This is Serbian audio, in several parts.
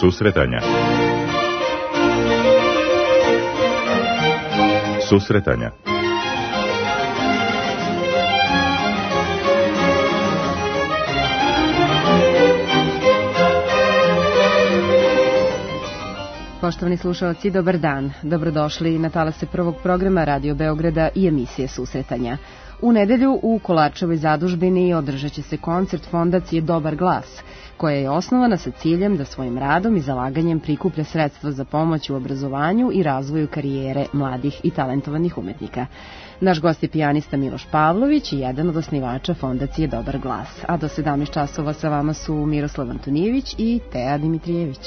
Susretanja. Susretanja. Poštovani slušalci, dobar dan. Dobrodošli na talase prvog programa Radio Beograda i emisije Susretanja. U nedelju u Kolarčevoj zadužbini održat će se koncert fondacije Dobar glas, koja je osnovana sa ciljem da svojim radom i zalaganjem prikuplja sredstva za pomoć u obrazovanju i razvoju karijere mladih i talentovanih umetnika. Naš gost je pijanista Miloš Pavlović i jedan od osnivača fondacije Dobar glas. A do 17 časova sa vama su Miroslav Antonijević i Teja Dimitrijević.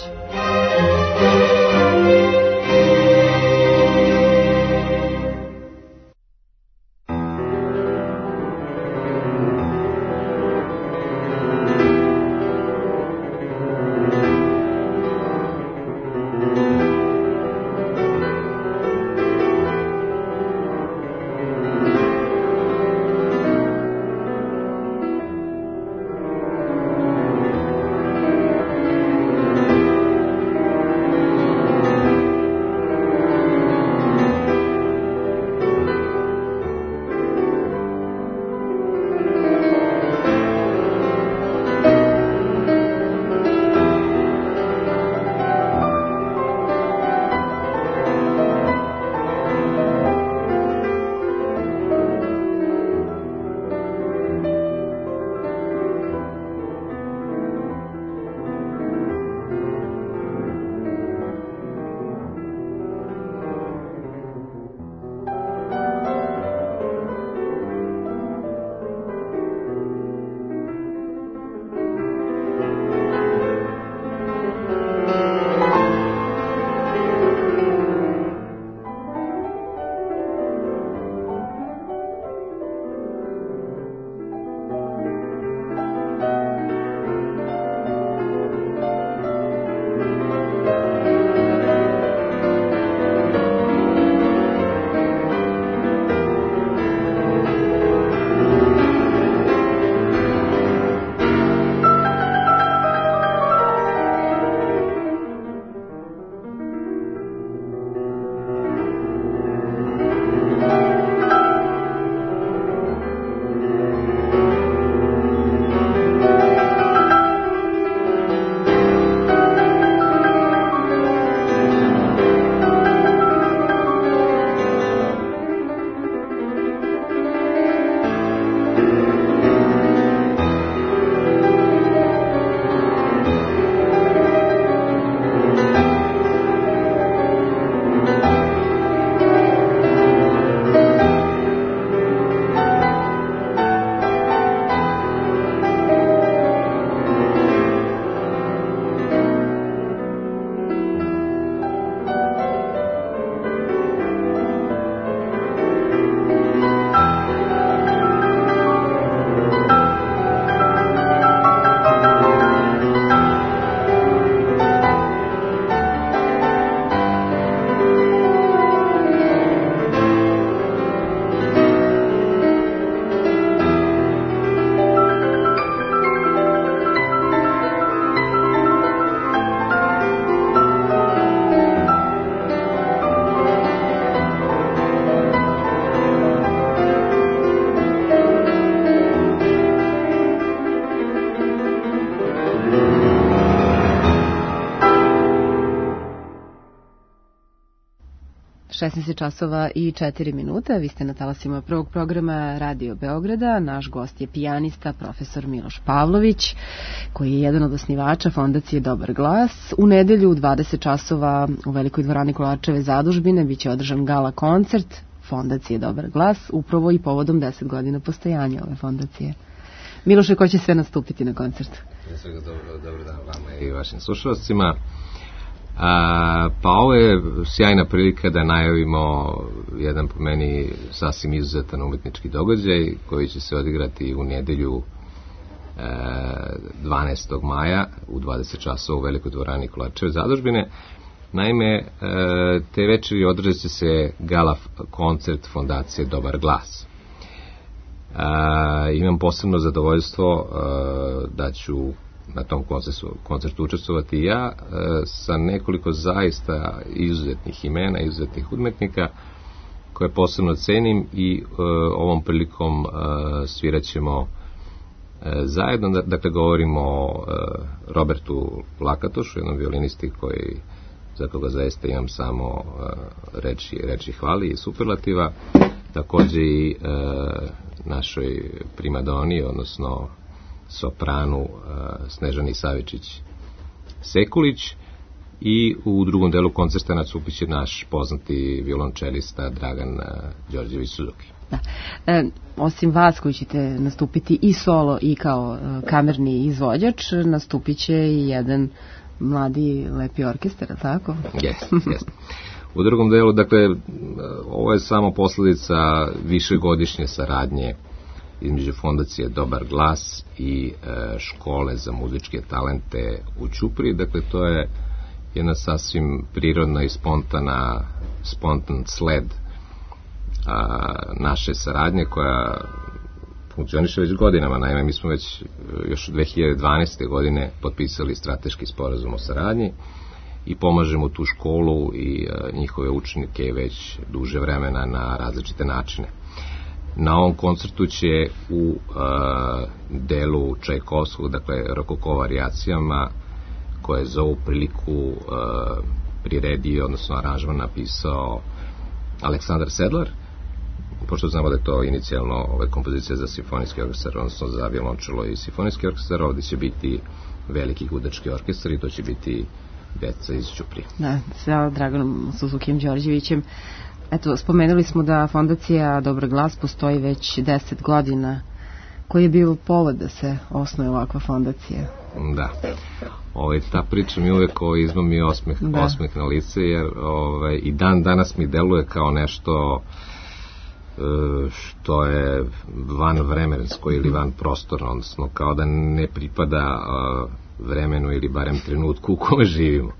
Časova i 4 minuta. Vi ste na talasima prvog programa Radio Beograda. Naš gost je pijanista, profesor Miloš Pavlović, koji je jedan od osnivača fondacije Dobar glas. U nedelju u 20 časova u Velikoj dvorani Kolarčeve zadužbine biće održan gala koncert fondacije Dobar glas, upravo i povodom 10 godina postojanja ove fondacije. Miloše, ko će sve nastupiti na koncertu? Dobar dan vama i vašim slušalcima. Pa ovo je sjajna prilika da najavimo jedan po meni sasvim izuzetan umetnički događaj koji će se odigrati u nedelju 12. maja u 20 časova u Velikoj dvorani Kolarčeve zadužbine. Naime, te večeri održat će se gala koncert fondacije Dobar glas. Imam posebno zadovoljstvo da ću na tom koncertu učestvovati ja sa nekoliko zaista izuzetnih imena, izuzetnih umetnika koje posebno cenim i ovom prilikom sviraćemo zajedno. Dakle, govorimo o Robertu Lakatošu, jednom violinisti za koga zaista imam samo reči hvali i superlativa, takođe i našoj primadoni, odnosno sopranu Snežani Savičić-Sekulić, i u drugom delu koncerta nastupiće naš poznati violončelista Dragan Đorđević-Suzuki. Da. Osim vas koji ćete nastupiti i solo i kao kamerni izvođač, nastupit će i jedan mladi lepi orkestar, tako? Jeste. U drugom delu, dakle, ovo je samo posledica višegodišnje saradnje između fondacije Dobar glas i škole za muzičke talente u Ćupriji. Dakle, to je jedna sasvim prirodna i spontan sled naše saradnje koja funkcioniše već godinama. Naime, mi smo već još 2012. godine potpisali strateški sporazum o saradnji i pomažemo tu školu i njihove učenike već duže vremena na različite načine. Na ovom koncertu će u delu Čajkovskog, dakle rokoko varijacijama, koje za ovu priliku priredio, odnosno aranžman napisao Aleksandar Sedlar, pošto znamo da je to inicijalno kompozicija za simfonijski orkestar, odnosno za violončelo i simfonijski orkestar, ovdje će biti veliki gudački orkestar i to će biti deca iz Ćuprije. Da, sa Draganom Suzukijem Đorđevićem. Eto, spomenuli smo da fondacija Dobar glas postoji već 10 godina. Koji je bio povod da se osnuje ovakva fondacija? Da. Ta priča mi uvek izmami osmeh na lice, jer i dan danas mi deluje kao nešto što je van vremensko ili van prostorno, odnosno kao da ne pripada vremenu ili barem trenutku u kome živimo.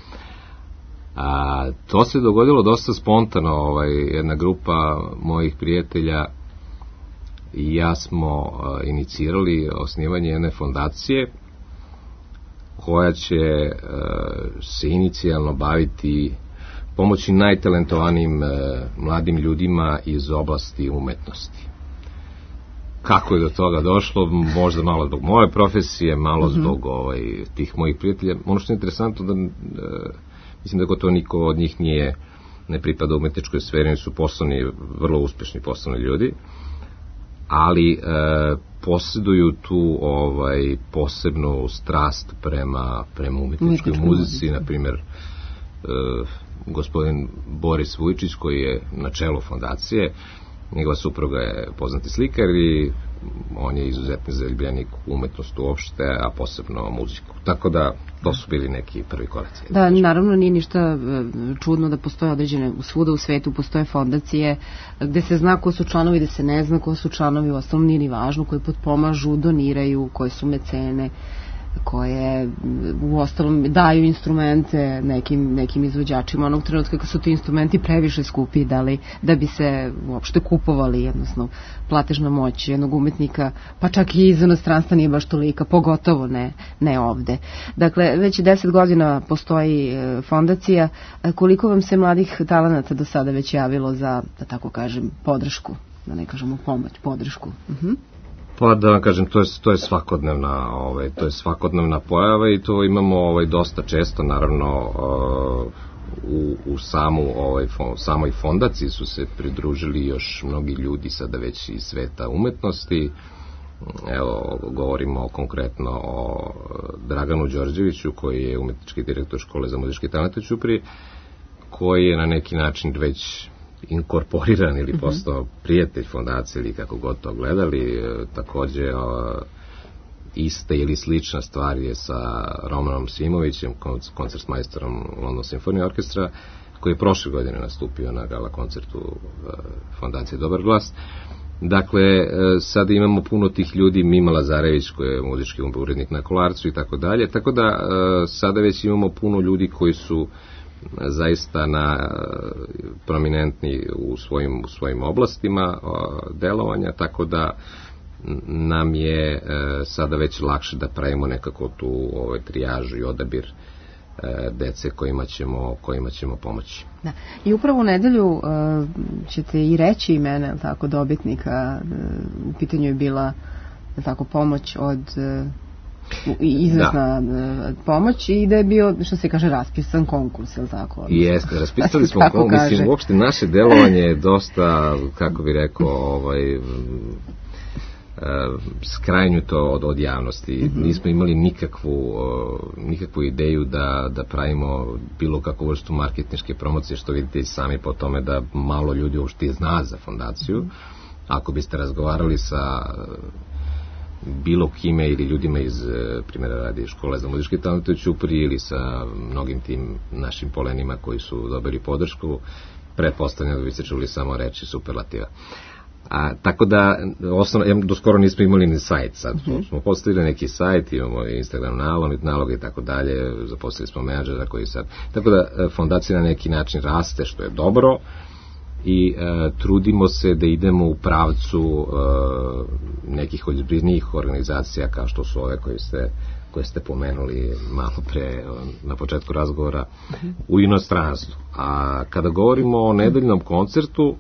To se dogodilo dosta spontano. Jedna grupa mojih prijatelja i ja smo inicirali osnivanje jedne fondacije koja će se inicijalno baviti pomoći najtalentovanijim mladim ljudima iz oblasti umetnosti. Kako je do toga došlo? Možda malo zbog moje profesije, malo zbog tih mojih prijatelja. Ono što je interesantno da mislim da gotovo niko od njih ne pripada umetničkoj sferi, oni su vrlo uspešni poslovni ljudi, ali posjeduju tu posebnu strast prema umetničkoj muzici. Na primjer, gospodin Boris Vujčić, koji je na čelu fondacije, njegova supruga je poznati slikar i on je izuzetni zaljubljenik u umetnost uopšte, a posebno muziku. Tako da to su bili neki prvi koraci. Da, naravno nije ništa čudno da postoje određene, svuda u svetu postoje fondacije gde se zna ko su članovi, gde se ne zna ko su članovi, u osnovu nije ni važno, koji potpomažu, doniraju, koje su mecene, koje u ostalom daju instrumente nekim izvođačima onog trenutka kad su ti instrumenti previše skupi da bi se uopšte kupovali, jednostavno platežna moć jednog umetnika, pa čak i iz inostranstva nije baš tolika, pogotovo ne ovde. Dakle, već 10 godina postoji fondacija. Koliko vam se mladih talenata do sada već javilo za, da tako kažem, podršku, da ne kažemo pomoć, podršku? Pa da vam kažem, to je svakodnevna pojava i to imamo dosta često. Naravno, u samoj fondaciji su se pridružili još mnogi ljudi sada već iz sveta umetnosti. Evo, govorimo konkretno o Draganu Đorđeviću, koji je umetnički direktor škole za muzičke talente u Ćupriji, koji je na neki način već inkorporiran ili postao prijatelj fondacije ili kako god to gledali. Takođe ista ili slična stvar je sa Romanom Simovićem, koncertmajstorom London Symphony Orkestra, koji je prošle godine nastupio na gala koncertu fondacije Dobar glas. Dakle, sada imamo puno tih ljudi, Mima Lazarević koji je muzički urednik na Kolarcu i tako dalje, tako da sada već imamo puno ljudi koji su zaista prominentni u svojim oblastima delovanja, tako da nam je sada već lakše da pravimo nekako tu trijažu i odabir dece kojima ćemo pomoći. Da. I upravo u nedelju ćete i reći imena, tako, dobitnika. U pitanju je bila tako pomoć od izvesna pomoć i da je bio, što se kaže, raspisan konkurs, je li tako? Jeste, raspisali smo konkurs, mislim, uopšte naše delovanje je dosta, kako bi rekao, skrajnuto od javnosti. Nismo imali nikakvu ideju da pravimo bilo kakvu vrstu marketinške promocije, što vidite i sami po tome da malo ljudi uopšte zna za fondaciju. Ako biste razgovarali sa bilo kime ili ljudima iz, primjera radi, škole za muzički talent u Ćupriji ili sa mnogim tim našim polenima koji su dobili podršku, pretpostavljam da biste čuli samo reči superlativa. Tako da, do skoro nismo imali ni sajt, sad smo postavili neki sajt, imamo Instagram nalog i tako dalje, zaposlili smo menadžera koji sad, tako da fondacija na neki način raste, što je dobro, i trudimo se da idemo u pravcu nekih ozbiljnijih organizacija kao što su ove koje ste pomenuli malo pre na početku razgovora u inostranstvu. A kada govorimo o nedeljnom koncertu,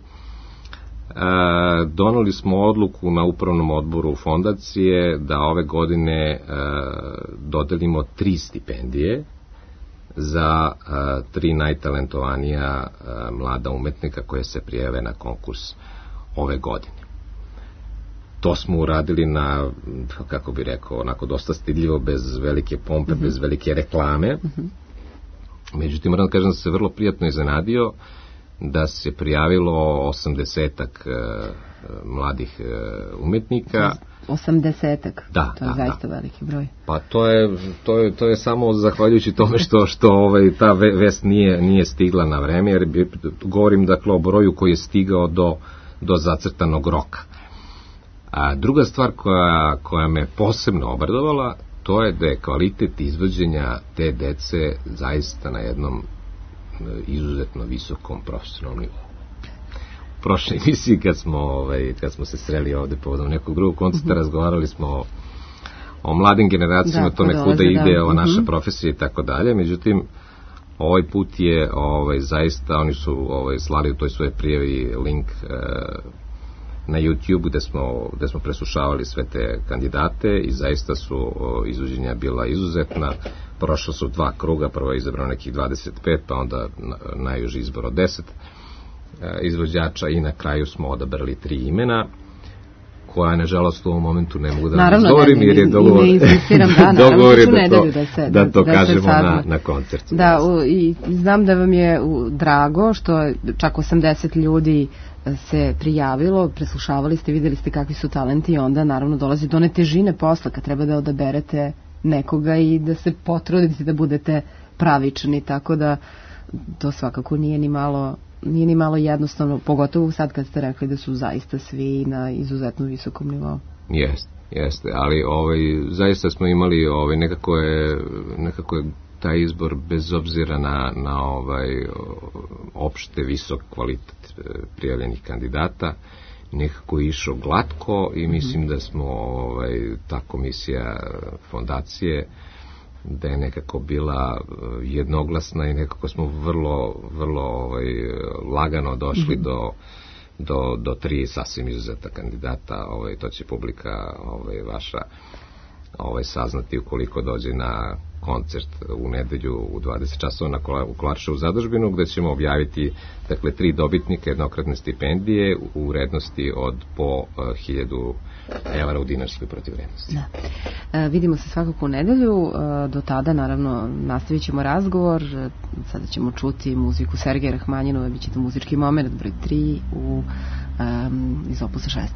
doneli smo odluku na upravnom odboru fondacije da ove godine dodelimo 3 stipendije za 3 najtalentovanija mlada umetnika koje se prijave na konkurs ove godine. To smo uradili na, kako bi rekao, onako dosta stidljivo, bez velike pompe, bez velike reklame. Međutim, moram da kažem da se vrlo prijatno iznenadio da se prijavilo 80-ak mladih umetnika. 80-ak? Da, to je zaista veliki broj. Pa to je samo zahvaljujući tome što ta vest nije stigla na vreme, jer govorim dakle o broju koji je stigao do zacrtanog roka. A druga stvar koja me posebno obradovala, to je da je kvalitet izvođenja te dece zaista na jednom izuzetno visokom profesionalnom nivou. U prošloj emisiji kad smo se sreli ovde povodom nekog drugog koncerta, razgovarali smo o mladim generacijama, to nekuda ide, o naša profesija i tako dalje, međutim ovaj put je zaista, oni su slali u toj svoje prijavi link na YouTube gde smo preslušavali sve te kandidate i zaista su izvođenja bila izuzetna. Prošla su 2 kruga, prvo je izabrano nekih 25, pa onda najuži izbor od 10 izvođača i na kraju smo odabrali 3 imena, koja nažalost u ovom momentu ne mogu da vam izgovorim, jer je dogovor da to kažemo na koncertu. Da, i znam da vam je drago što čak 80 ljudi se prijavilo, preslušavali ste, videli ste kakvi su talenti i onda naravno dolazi do one težine posla kad treba da odaberete nekoga i da se potrudite da budete pravični, tako da to svakako nije ni malo jednostavno, pogotovo sad kad ste rekli da su zaista svi na izuzetno visokom nivou. Jeste, ali zaista smo imali nekako je taj izbor bez obzira na opšte visok kvalitet prijavljenih kandidata nekako išao glatko i mislim da smo ta komisija fondacije da je nekako bila jednoglasna i nekako smo vrlo lagano došli do 3 sasvim izuzeta kandidata. To će publika vaša saznati ukoliko dođe na koncert u nedelju u 20 časova u Kolarčevu zadužbinu, gde ćemo objaviti 3 dobitnika jednokratne stipendije u vrednosti od po 1000 evra u dinarskoj protivvrednosti. Da. Vidimo se svakako u nedelju. Do tada, naravno, nastavit ćemo razgovor. Sada ćemo čuti muziku Sergeja Rahmanjinova, bit će to muzički moment broj 3 iz opusa 16.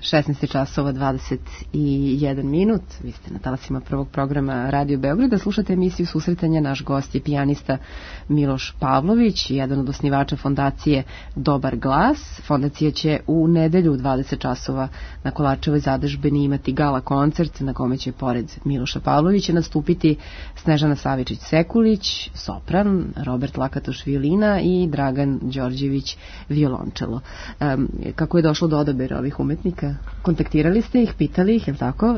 16 časova 21 minut. Vi ste na talasima prvog programa Radio Beograda. Slušate emisiju Susretanja. Naš gost je pijanista Miloš Pavlović, jedan od osnivača fondacije Dobar glas. Fondacija će u nedelju u 20 časova na Kolarčevoj zadužbini imati gala koncert na kome će pored Miloša Pavlovića nastupiti Snežana Savičić-Sekulić, sopran, Robert Lakatoš violina i Dragan Đorđević violončelo. Kako je došlo do odabira ovih umetnika? Kontaktirali ste ih, pitali ih, je li tako?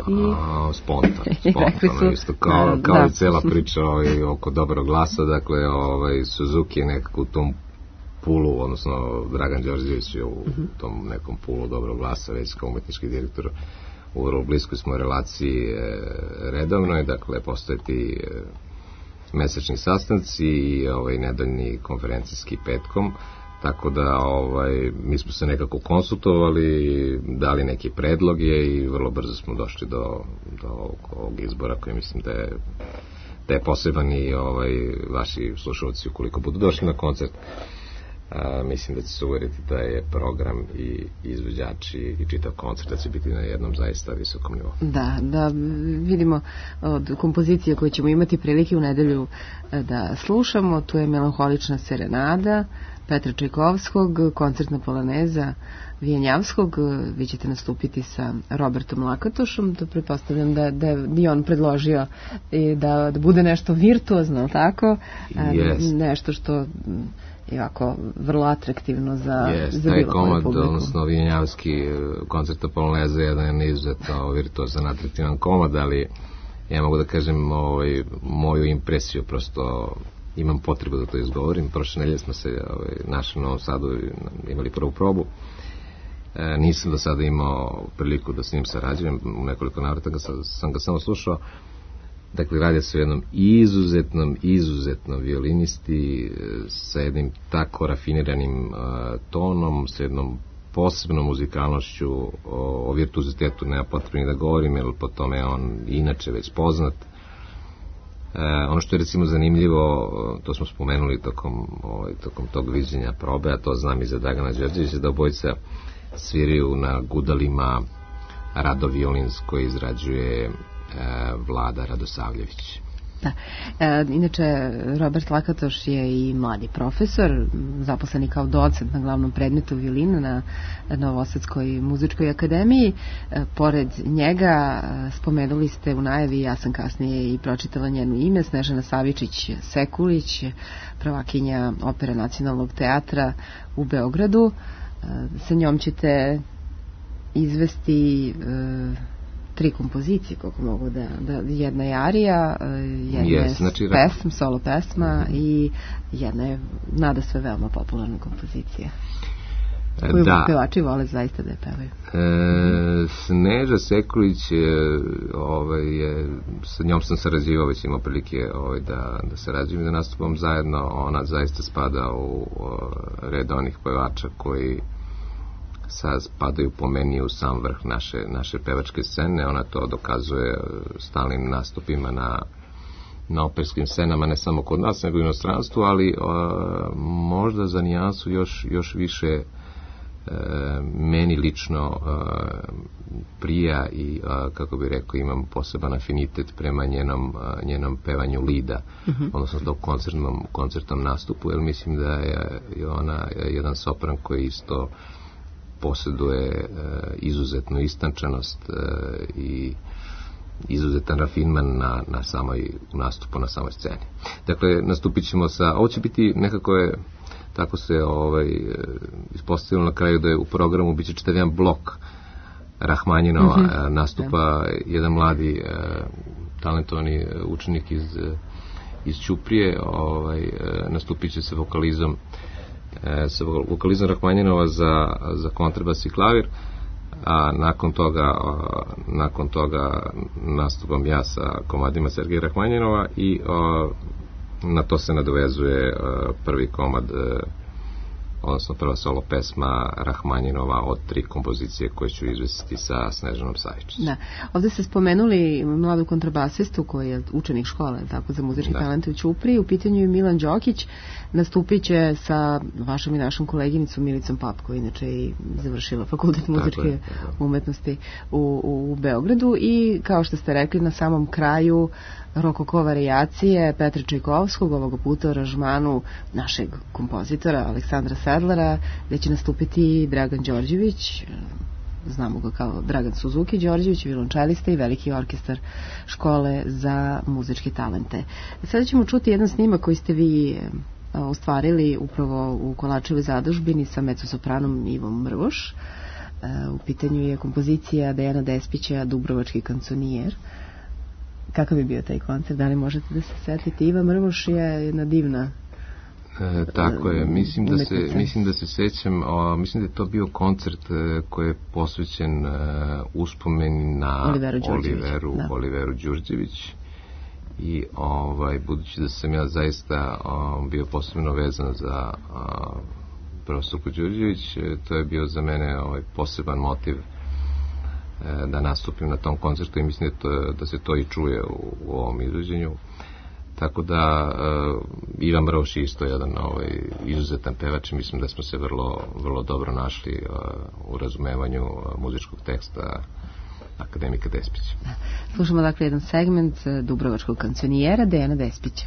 Spontano, isto kao i cela priča oko Dobrog glasa, dakle Suzuki je nekako u tom pulu, odnosno Dragan Đorđević je u tom nekom pulu Dobrog glasa, već kao umetnički direktor u vrlo bliskoj smo relaciji redovnoj, dakle postoje ti mesečni sastanci i nedeljni konferencijski petkom. Tako da mi smo se nekako konsultovali, dali neke predloge i vrlo brzo smo došli do ovog izbora koji mislim da je poseban i vaši slušalci ukoliko budu došli na koncert. Mislim da će se uveriti da je program i izvođači i čitav koncert da će biti na jednom zaista visokom nivou. Da vidimo od kompozicije koje ćemo imati prilike u nedelju da slušamo. Tu je Melanholična serenada Petra Čajkovskog, koncertna polaneza Vijenjavskog. Vi ćete nastupiti sa Robertom Lakatošom. To pretpostavljam da je on predložio da bude nešto virtuozno, tako? Yes. Nešto što je ovako vrlo atraktivno za taj komad, odnosno Vijenjavski koncerta poloneza je jedan izuzetno virtuozan, atraktivan komad, ali ja mogu da kažem moju impresiju, prosto imam potrebu da to izgovorim. Prošle nedelje smo se našli u Novom Sadu, imali prvu probu. Nisam do sada imao priliku da s njim sarađujem, u nekoliko navrata sam ga samo slušao. Dakle, radi se o jednom izuzetnom violinisti sa jednim tako rafiniranim tonom, sa jednom posebnom muzikalnošću. O virtuozitetu nema potrebno da govorim, jer po tome je on inače već poznat. Ono što je recimo zanimljivo, to smo spomenuli tokom tog viđenja probe, a to znam i za Dragana Đorđevića, da obojica sviraju na gudalima Rado Violins koji izrađuje Vlada Radosavljević. Da. Inače, Robert Lakatoš je i mladi profesor, zaposleni kao docent na glavnom predmetu violina na Novosadskoj muzičkoj akademiji. Pored njega, spomenuli ste u najavi, ja sam kasnije i pročitala njeno ime, Snežana Savičić-Sekulić, prvakinja Opere Nacionalnog teatra u Beogradu. Sa njom ćete izvesti 3 kompozicije, koliko mogu da jedna je arija, jedna je solo pesma i jedna je nada sve veoma popularna kompozicija koju pevači vole zaista da je pevaju. Sneža Sekulić sa njom sam sarađivao, već imao prilike da sarađujem i da nastupam zajedno. Ona zaista spada u red onih pevača koji sad spadaju po meni u sam vrh naše pevačke scene. Ona to dokazuje stalnim nastupima na operskim scenama, ne samo kod nas, nego i u inostranstvu, ali možda za nijansu još više meni lično prija i, kako bih rekao, imam poseban afinitet prema njenom pevanju lida, odnosno tog koncertnom nastupu, jer mislim da je ona jedan sopran koji isto posjeduje izuzetnu istančanost i izuzetan rafinman na samoj nastupu, na samoj sceni. Dakle, nastupit ćemo ovo će biti nekako tako se ispostavilo na kraju da je u programu biće čitav jedan blok Rahmanjinova nastupa, jedan mladi talentovani učenik iz Ćuprije, nastupit će se vokalizom Rahmanjinova za kontrabas i klavir, a nakon toga nastupam ja sa komadima Sergeja Rahmanjinova i na to se nadovezuje prvi komad odnosno prva solo pesma Rahmanjinova od 3 kompozicije koje ću izvesti sa Snežanom Savičić. Da. Ovde ste spomenuli mladu kontrabasistu koji je učenik škole, tako, za muzički talent u Ćupriji. U pitanju je Milan Đokić. Nastupit će sa vašom i našom koleginicom Milicom Pap, koja inače i završila fakultet muzičke umetnosti u Beogradu. I kao što ste rekli, na samom kraju rokoko varijacije Petra Čajkovskog, ovoga puta u aranžmanu našeg kompozitora Aleksandra Sedlara, gde će nastupiti Dragan Đorđević, znamo ga kao Dragan Suzuki Đorđević, violončelista i veliki orkestar škole za muzičke talente. Sada ćemo čuti jedan snimak koji ste vi ostvarili upravo u Kolačevoj zadužbini sa mezzosopranom Ivom Mrvoš. U pitanju je kompozicija Dejana Despića Dubrovački kanconijer. Kakav je bio taj koncert? Da li možete da se setite? Iva Mrvoš je jedna divna tako je, mislim da se sećam, mislim da je to bio koncert koji je posvećen uspomeni na Oliveru Đurđević i budući da sam ja zaista bio posebno vezan za profesorku Đurđević, to je bio za mene poseban motiv da nastupim na tom koncertu i mislim da se to i čuje u ovom izvođenju. Tako da Ivan Mrvoš je isto jedan izuzetan pevač i mislim da smo se vrlo dobro našli u razumevanju muzičkog teksta akademika Despića. Slušamo dakle jedan segment Dubrovačkog kancionijera Dejana Despića.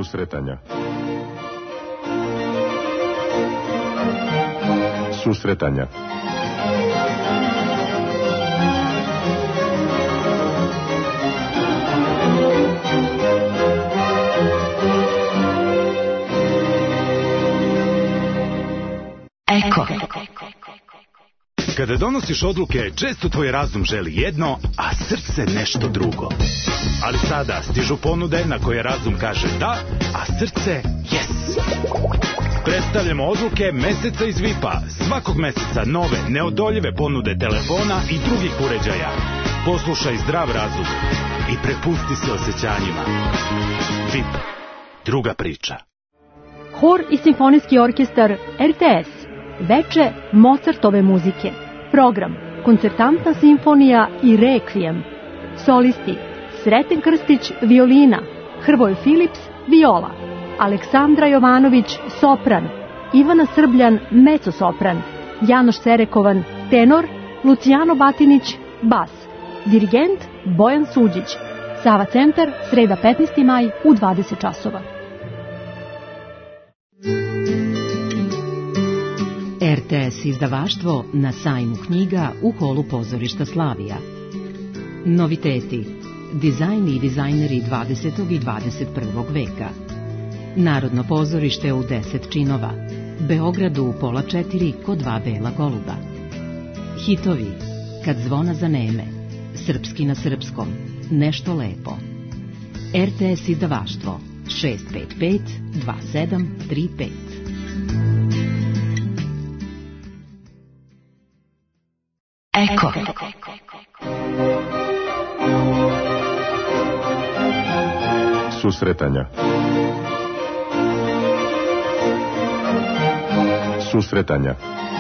Susretanja. Susretanja. Eko. Kada donosiš odluke, često tvoj razum želi jedno, a srce nešto drugo. Ali sada stižu ponude na koje razum kaže da, a srce yes. Predstavljamo odluke meseca iz VIP-a. Svakog meseca nove, neodoljive ponude telefona i drugih uređaja. Poslušaj zdrav razum i prepusti se osjećanjima. VIP. Druga priča. Hor i simfonijski orkestar RTS. Veče Mozartove muzike. Program Koncertantna simfonija i Rekvijem. Solisti Sreten Krstić violina, Hrvoje Filips viola, Aleksandra Jovanović sopran, Ivana Srbljan mezzo-sopran, Janoš Serekovan tenor, Lucijano Batinić bas. Dirigent Bojan Suđić. Sava centar, sreda 15. maj u 20 časova. RTS izdavaštvo na sajmu knjiga u holu pozorišta Slavija. Noviteti. Dizajn i dizajneri 20. i 21. veka. Narodno pozorište u 10 činova. Beogradu u 3:30 kod 2 bela goluba. Hitovi. Kad zvona zaneme. Srpski na srpskom. Nešto lepo. RTS izdavaštvo 655 2735. Eko. Susretanja. Susretanja.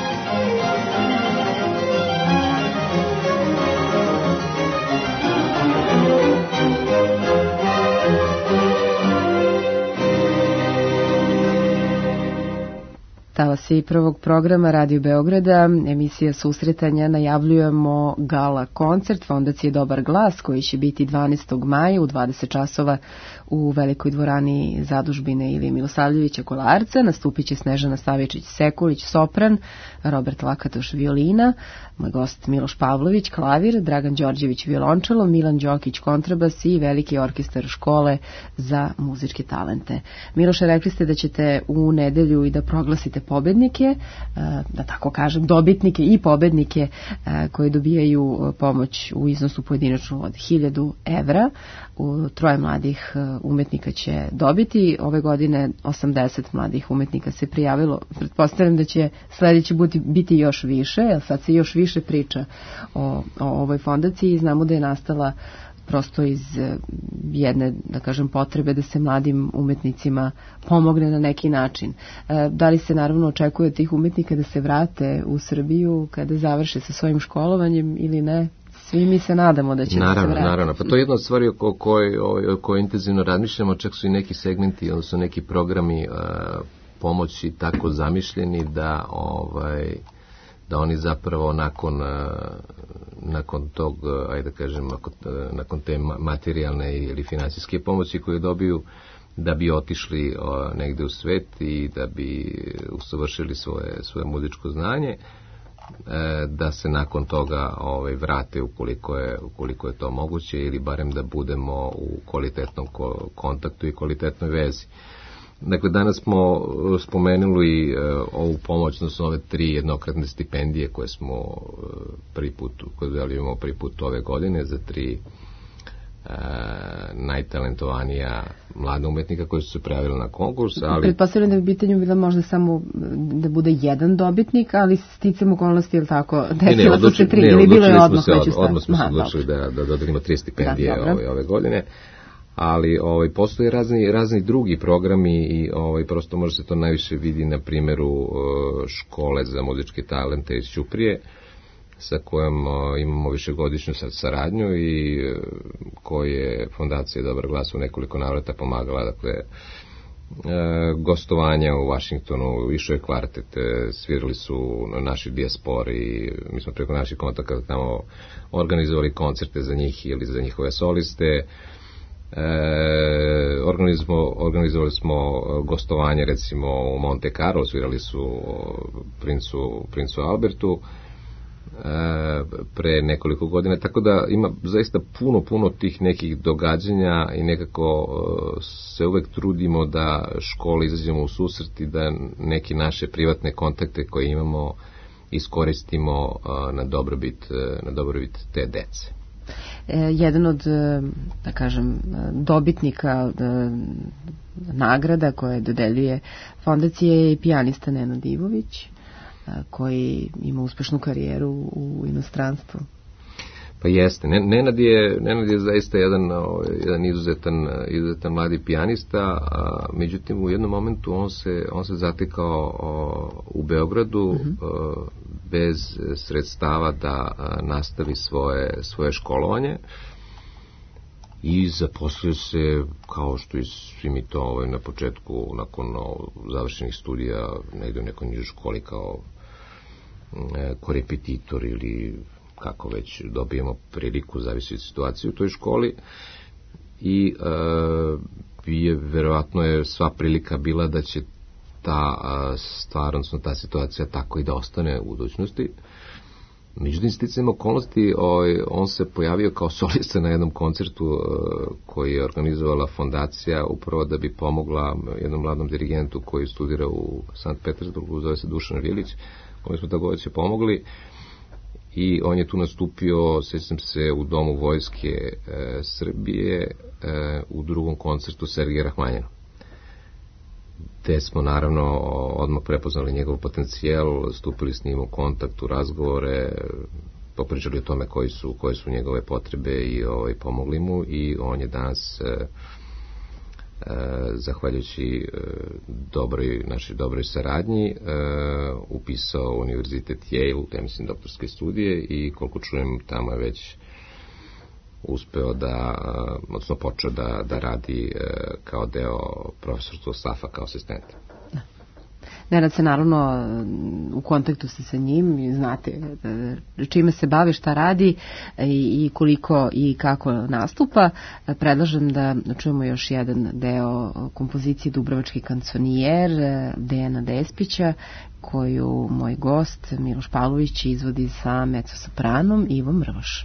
Talasi prvog programa Radio Beograda, emisija Susretanja, najavljujemo gala koncert Fondacije Dobar glas koji će biti 12. maja u 20 časova u Velikoj dvorani Zadužbine Ilije Milosavljevića Kolarca. Nastupit će Snežana Savičić-Sekulić sopran, Robert Lakatoš violina, moj gost Miloš Pavlović klavir, Dragan Đorđević violončelo, Milan Đokić kontrabas i veliki orkestar škole za muzičke talente. Miloše, rekli ste da ćete u nedelju i da proglasite pobednike, da tako kažem, dobitnike i pobednike koji dobijaju pomoć u iznosu pojedinačno od 1000 evra. Troje mladih umetnika će dobiti. Ove godine 80 mladih umetnika se prijavilo. Pretpostavljam da će sledeći biti još više, jer sad se još više priča o ovoj fondaciji i znamo da je nastala prosto iz jedne, da kažem, potrebe da se mladim umetnicima pomogne na neki način. Da li se naravno očekuje od tih umetnika da se vrate u Srbiju kada završe sa svojim školovanjem ili ne? Svi mi se nadamo da će da se vrati. Naravno, pa to je jedna od stvari o kojoj intenzivno razmišljamo, čak su i neki segmenti, odnosno neki programi pomoći tako zamišljeni da oni zapravo nakon tog, ajde da kažem, nakon te materijalne ili financijske pomoći koje dobiju, da bi otišli negde u svet i da bi usavršili svoje muzičko znanje, da se nakon toga vrate ukoliko je to moguće ili barem da budemo u kvalitetnom kontaktu i kvalitetnoj vezi. Dakle, danas smo spomenuli ovu pomoć, odnosno ove 3 jednokratne stipendije koje smo prvi put ove godine za 3 najtalentovanija mlada umetnika koji su se prijavili na konkurs. Ali pretpostavljam da bi pitanju bilo možda samo da bude jedan dobitnik, ali sticam okolnosti, ili tako, desila su se 3 ili bilo je odmah već u startu. Odmah smo se odlučili da dodelimo 3 stipendije ove godine. Ali postoje razni drugi programi i prosto može se to najviše vidi na primjeru škole za muzičke talente iz Ćuprije, sa kojom imamo višegodišnju saradnju i koje Fondacija Dobar glas u nekoliko navrata pomagala, dakle gostovanja u Vašingtonu, išao je kvartet, svirali su naši dijaspori, mi smo preko naših kontakata tamo organizovali koncerte za njih ili za njihove soliste. Organizovali smo gostovanje recimo u Monte Carlo, svirali su princu Albertu pre nekoliko godina, tako da ima zaista puno tih nekih događanja i nekako se uvek trudimo da škole izađemo u susret i da neke naše privatne kontakte koje imamo iskoristimo na dobrobit te dece. Jedan od, da kažem, dobitnika nagrada koje dodeljuje fondacija je pijanista Nenad Ivović, koji ima uspešnu karijeru u inostranstvu. Pa jeste. Nenad je zaista jedan izuzetan mladi pijanista, međutim u jednom momentu on se zatekao u Beogradu bez sredstava da nastavi svoje školovanje i zaposlio se, kao što i svi mi to na početku, nakon završenih studija, negde u nekoj nižoj školi kao korepetitor ili kako već dobijemo priliku, zavisi od situacije u toj školi, i verovatno je sva prilika bila da će ta stvar, odnosno ta situacija tako i da ostane u budućnosti. Međutim, sticajem okolnosti, on se pojavio kao solista na jednom koncertu koji je organizovala fondacija upravo da bi pomogla jednom mladom dirigentu koji studira u Sankt Petersburgu, zove se Dušan Vilić, kojim smo takođe pomogli, i on je tu nastupio, sećam se, u Domu vojske Srbije u drugom koncertu Sergeja Rahmanjina, te smo naravno odmah prepoznali njegov potencijal, stupili s njim u kontakt, u razgovore, popričali o tome koje su njegove potrebe i pomogli mu, i on je danas zahvaljujući našoj dobroj saradnji upisao Univerzitet Yale, ja mislim doktorske studije, i koliko čujem tamo je već uspeo odnosno počeo da radi kao deo profesorskog stafa kao asistent. Nenad se naravno u kontaktu ste sa njim i znate čime se bavi, šta radi i koliko i kako nastupa. Predlažem da čujemo još jedan deo kompozicije Dubrovački kanconijer Dejana Despića, koju moj gost Miloš Pavlović izvodi sa mezzosopranom Ivom Mrvoš.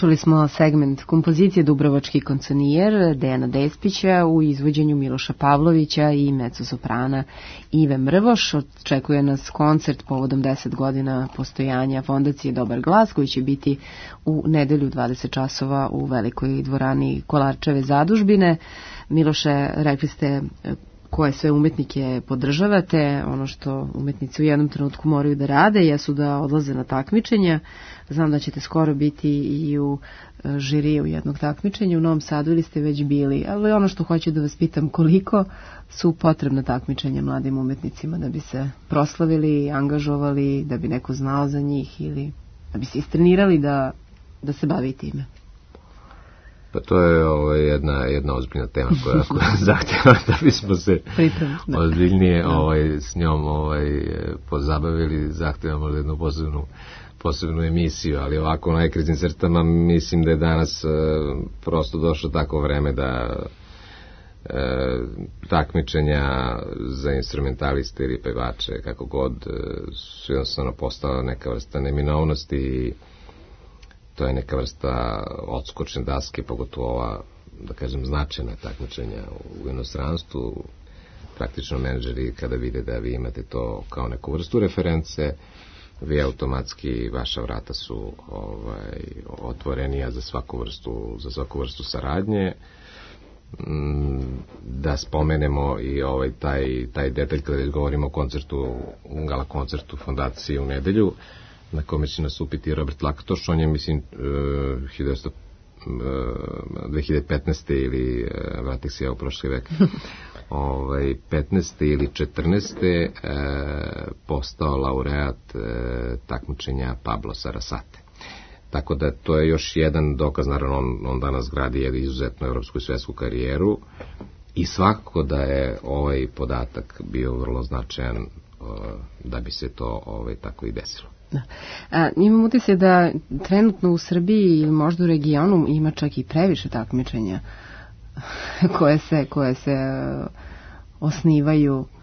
Čuli smo segment kompozicije Dubrovački kanconijer Dejana Despića u izvođenju Miloša Pavlovića i mezzosoprana Ive Mrvoš. Očekuje nas koncert povodom 10 godina postojanja fondacije Dobar glas, koji će biti u nedelju 20 časova u velikoj dvorani Kolarčeve zadužbine. Miloše, rekli ste koje sve umetnike podržavate. Ono što umetnici u jednom trenutku moraju da rade jesu da odlaze na takmičenja. Znam da ćete skoro biti i u žiriju jednog takmičenja u Novom Sadu, ili ste već bili, ali ono što hoću da vas pitam, koliko su potrebna takmičenja mladim umetnicima da bi se proslavili, angažovali, da bi neko znao za njih ili da bi se istrenirali da se bavi time? Pa to je jedna ozbiljna tema koja zahtjeva da bismo se ozbiljnije s njom pozabavili, zahtjeva možda jednu posebnu emisiju, ali ovako na najkraćim crtama mislim da je danas prosto došlo tako vreme da takmičenja za instrumentaliste ili pevače, kako god, su jednostavno postala neka vrsta neminovnosti i to je neka vrsta odskočne daske, pogotovo ova, da kažem, značajna takmičenja u inostranstvu. Praktično menadžeri kada vide da vi imate to kao neku vrstu reference, vi automatski, vaša vrata su otvorenija za svaku vrstu saradnje. Da spomenemo i taj detalj kada govorimo o koncertu, gala koncertu fondacije u nedelju, na kome će nastupiti Robert Lakatoš. On je, mislim, 2015. ili vratih se ja u prošli vek 15. ili 14. postao laureat takmičenja Pablo Sarasate. Tako da to je još jedan dokaz, naravno on danas gradi jednu izuzetnu evropsku i svetsku karijeru i svakako da je ovaj podatak bio vrlo značajan da bi se to tako i desilo. Da. Imam utisak da trenutno u Srbiji ili možda u regionu ima čak i previše takmičenja koje se osnivaju.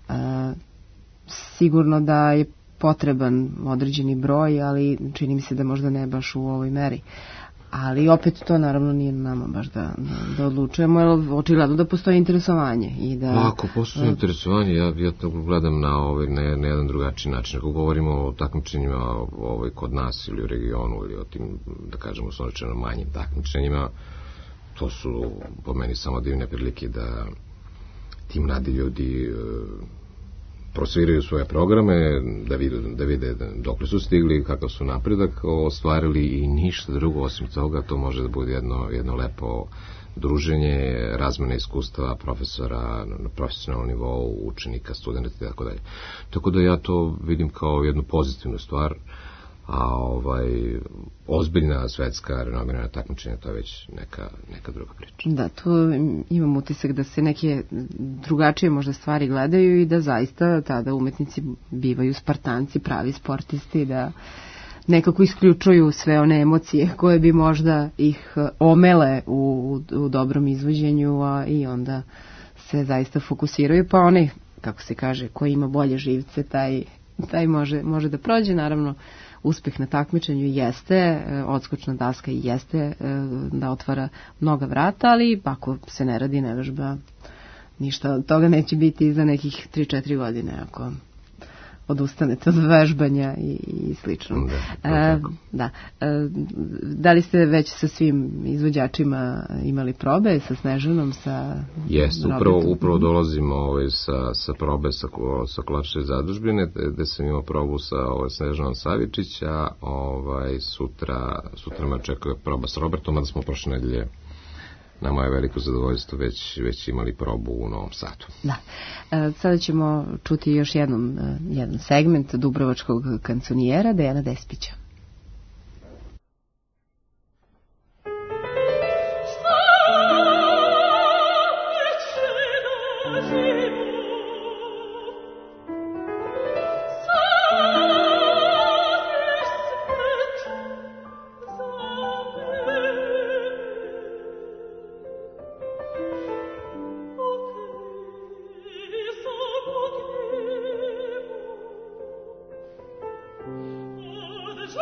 Sigurno da je potreban određeni broj, ali čini mi se da možda ne baš u ovoj meri. Ali opet to naravno nije nama baš da odlučujemo, jer očigledno da postoji interesovanje. Ako postoji interesovanje, ja to gledam na jedan drugačiji način. Ako govorimo o takmičenjima kod nas ili u regionu ili o tim, da kažemo, uslovno manjim takmičenjima, to su po meni samo divne prilike da ti mladi ljudi prosviraju svoje programe, da vide dokle su stigli, kakav su napredak ostvarili i ništa drugo osim toga. To može da bude jedno lepo druženje, razmena iskustva profesora na profesionalnom nivou, učenika, studenta i tako dalje. Tako da ja to vidim kao jednu pozitivnu stvar, a ozbiljna svetska renomirana takmičenja, to je već neka druga priča. Da, tu imam utisak da se neke drugačije možda stvari gledaju i da zaista tada umetnici bivaju Spartanci, pravi sportisti, da nekako isključuju sve one emocije koje bi možda ih omele u dobrom izvođenju, a i onda se zaista fokusiraju, pa oni, kako se kaže, koji ima bolje živce, taj može da prođe. Naravno, uspeh na takmičenju jeste, odskočna daska jeste da otvara mnoga vrata, ali ako se ne radi, ne vežba, ništa od toga neće biti za nekih 3-4 godine ako odustanete od vežbanja i slično. Da li ste već sa svim izvođačima imali probe, sa Snežanom, sa Jeste, upravo dolazimo sa probe sa Kolarčeve zadužbine, gde sam imao probu sa Snežanom Savičić, a sutra me očekuje proba s Robertom, a da smo prošle nedelje, na moje veliko zadovoljstvo, već imali probu u Novom Sadu. Da. Sada ćemo čuti još jedan segment Dubrovačkog kanconijera Dejana Despića. Oh,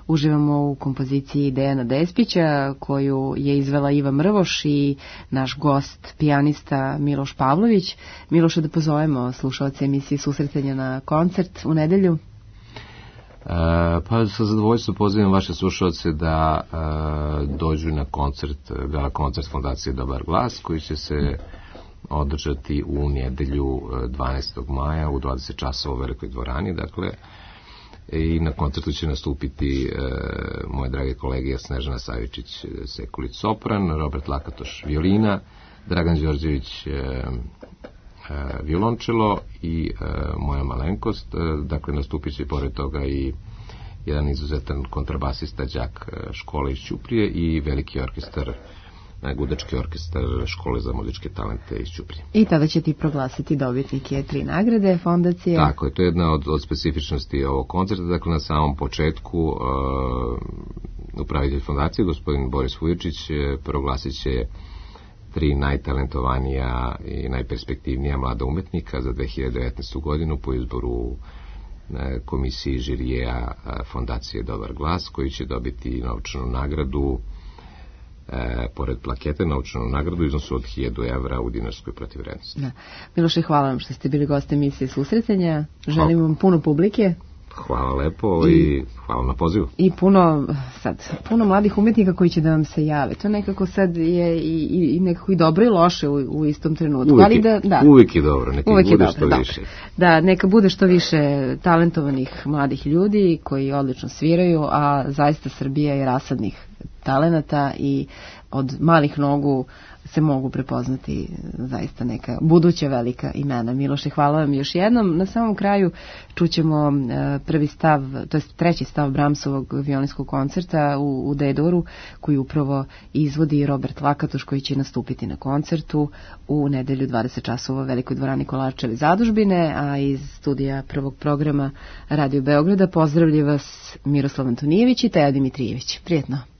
Uživamo u kompoziciji Dejana Despića, koju je izvela Iva Mrvoš i naš gost, pijanista Miloš Pavlović. Miloše, da pozovemo slušaoce emisije Susretanja na koncert u nedelju. Pa sa zadovoljstvom pozivam vaše slušalce da dođu na gala koncert Fondacije Dobar glas, koji će se održati u nedelju 12. maja u 20 časova u Velikoj dvorani, dakle, i na koncertu će nastupiti moje drage kolege Snežana Savičić Sekulić sopran, Robert Lakatoš violina, Dragan Đorđević violončelo i moja malenkost. Dakle, nastupit će pored toga i jedan izuzetan kontrabasista đak škole iz Ćuprije i veliki orkestar, gudački orkestar škole za muzičke talente iz Ćuprije. I tada će ti proglasiti dobitnike 3 nagrade fondacije. Tako je, to je jedna od specifičnosti ovog koncerta. Dakle, na samom početku upravitelj fondacije, gospodin Boris Vujičić, proglasit će 3 najtalentovanija i najperspektivnija mlada umetnika za 2019. godinu po izboru komisiji žirijeja Fondacije Dobar glas, koji će dobiti novčanu nagradu, pored plakete, novčanu nagradu u iznosu od 1000 evra u dinarskoj protivvrednosti. Da. Miloše, hvala vam što ste bili gosti emisije Susretanja. Želim vam puno publike. Hvala lepo i hvala na pozivu. I puno mladih umetnika koji će da vam se jave. To nekako sad je i nekako i dobro i loše u istom trenutku. Uvijek je dobro, neka bude što više. Da, neka bude što više talentovanih mladih ljudi koji odlično sviraju, a zaista Srbija je rasadnih talenata i od malih nogu se mogu prepoznati zaista neka buduća velika imena. Miloše, hvala vam još jednom. Na samom kraju čućemo prvi stav, to jest treći stav Brahmsovog violinskog koncerta u D-duru, koji upravo izvodi Robert Lakatoš, koji će nastupiti na koncertu u nedelju 20 časova u Velikoj dvorani Kolarčeve zadužbine, a iz studija prvog programa Radio Beograda pozdravlja vas Miroslav Antonijević i Teja Dimitrijević. Prijetno.